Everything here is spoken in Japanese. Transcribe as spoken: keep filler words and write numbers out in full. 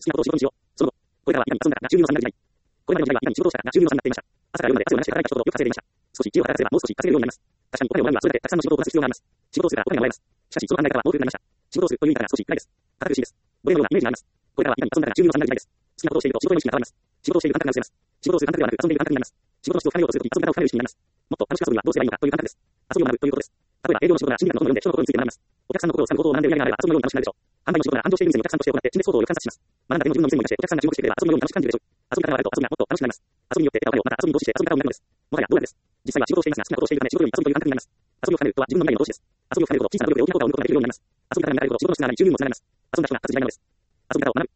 きなことを仕事にしよう。その後、これからは今に遊んだが収入の差になる時代。これまでの時代は今に仕事をしたが収入の差になっていました。朝から夜まで汗を流して働いた人ほどよく稼いでいました。少し知恵を働かせればもう少し稼げるようになります。確かにお金をもらうにはそれだけたくさんの仕事をこなす必要があります。仕事をするからお金がもらえます。しかしその考え方は大きくなりました。仕事をするという意味から少し暗いです。堅苦しいです。奴隷のようなイメージがあります。これからは今に遊んだが収入の差になる時代です。好きなことをしていると仕事への意識が変わります。仕事をしている感覚が薄れます。仕事をする感覚ではなく遊んでいる感覚になります。仕事の質を高めようとすると遊び方を高める意識になります。もっと楽しく遊ぶにはどうすればいいのかという感覚です。遊びを学ぶということです。例えば営業の仕事なら心理学の本を読んで人のことについて学びます。お客さんの心を掴む行動を学んでいるやりがあれば遊びのように楽しくなるでしょう。販売の仕事なら繁盛している店にお客さんとして行って陳列行動をよく観察します。学んだ点を自分の店に生かしてお客さんが注目してくれば遊びのように楽しく感じるでしょう。遊び方があると遊びがもっと楽しくなります。遊びによって得たお金をまた遊びに投資して遊び方を学ぶのです。もはや道楽です。実際は仕事をしていますが好きなことをしているため仕事より遊びという感覚になります。遊びを深めるとは自分の未来の投資です。遊びを深めるほど小さな努力で大きな効果を生むことができるようになります。遊び方が長いほど仕事の質が上がり収入もつながります。遊んだ人が勝つ時代なのです。遊び方を学ぶ。